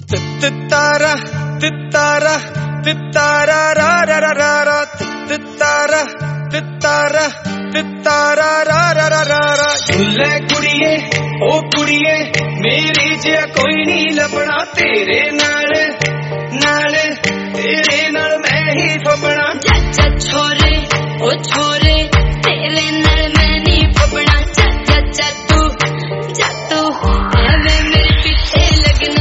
Titara, titara, titara, ra ra ra ra ra. Titara, titara, titara, ra ra ra ra ra. झुल्ले कुड़िए, ओ कुड़िए, मेरी जिया कोई नहीं लपना तेरे नाल, नाल, तेरे नाल मैं ही फबना. जा छोरे, ओ छोरे, तेरे नाल मैं नहीं फबना. जा तू, एवें मेरे पीछे लगना.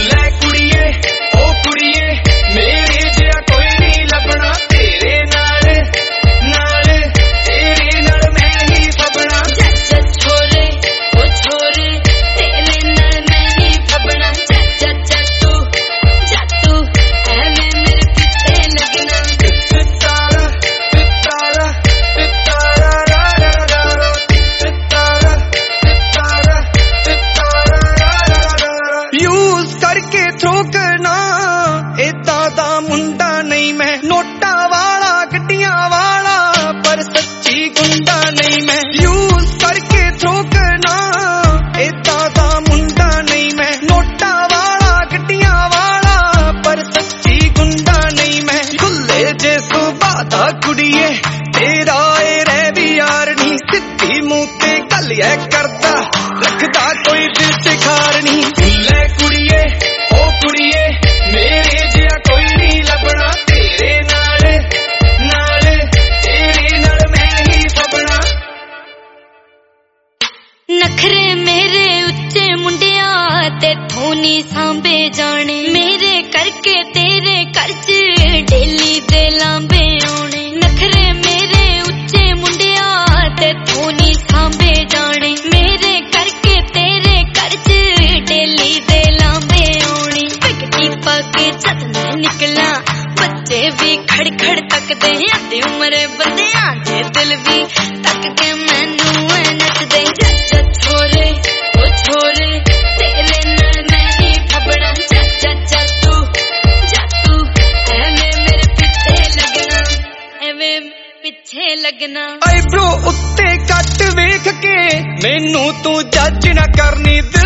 मुंडा नहीं मैं नोटा वाला गड्डियां वाला पर सच्ची गुंडा नहीं मैं. यूज करके थ्रो करना इदा दा मुंडा नहीं मैं. नोटा वाला गड्डियां वाला पर सच्ची गुंडा नहीं मैं. खुले जे सुबह दा कुड़िए तेरा ए रह भी यार नहीं. सिद्धी मुंह ते गल ऐ करदा रखदा कोई दिल च खार नहीं. खुले कुड़िए ओ कुड़िए मेरे जिया कोई नहीं लबना तेरे नाल, नाल, तेरे नाल मैं ही फबना. नखरे मेरे उच्चे मुंडिया तेथों नी सांभे जाने. मेरे करके तेरे घर च डेली दे लांबे आने. नखरे मेरे उच्चे मुंडिया तेथों नी सांभे जाने. मेरे करके तेरे घर च डेली दे लांबे आने. पिगटी पाके जद मैं निकला बच्चे भी खड़ खड़ तकदे. अद्धी उम्र बंदियां दे दिल भी तक के मैनू नचदे. जा छोरे, ओ छोरे, तेरे नाल मैं ही फबना. जा तू, एवें मेरे पीछे लगना, एवें पीछे लगना. आई ब्रो उत्ते कट वेख के मैनू तू जज ना करनी.